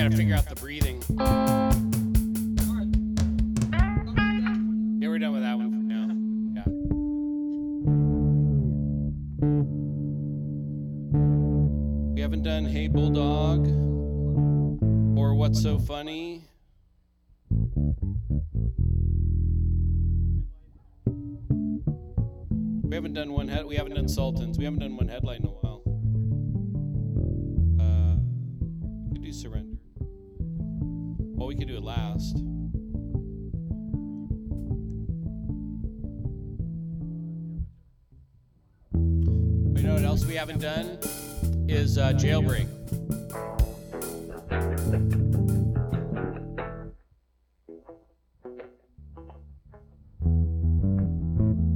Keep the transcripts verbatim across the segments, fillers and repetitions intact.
gotta figure out the breathing. Yeah, we're done with that one for now. Yeah. We haven't done Hey Bulldog or What's So Funny. We haven't done one head. We haven't done Sultans. We haven't done one headlight in a while. Uh, we could do Surrender. Well, we could do it last. You know what else we haven't done is uh, Jailbreak.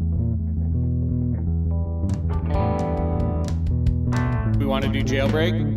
We want to do Jailbreak.